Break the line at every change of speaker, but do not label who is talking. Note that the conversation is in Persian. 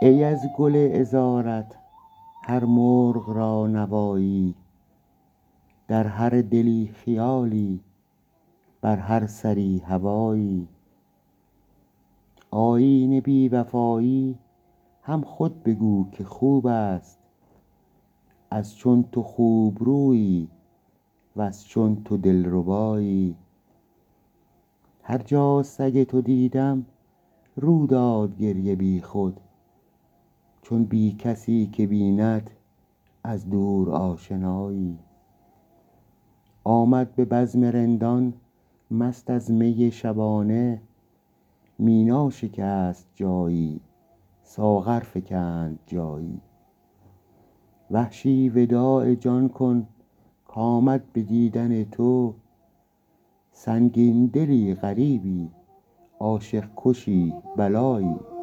ای از گل عذارت هر مرغ را نوایی، در هر دلی خیالی، بر هر سری هوایی. آیین بی وفایی هم خود بگو که خوب است، از چون تو خوبرویی وز چون تو دلربایی. هر جا سگ تو دیدم رو داد گریه بی خود، چون بی کسی که بیند از دور آشنایی. آمد به بزم رندان مست از می شبانه، مینا شکست جایی ساغر فکند جایی. وحشی وداع جان کن کآمد به دیدن تو، سنگین دلی غریبی عاشق کشی بلایی.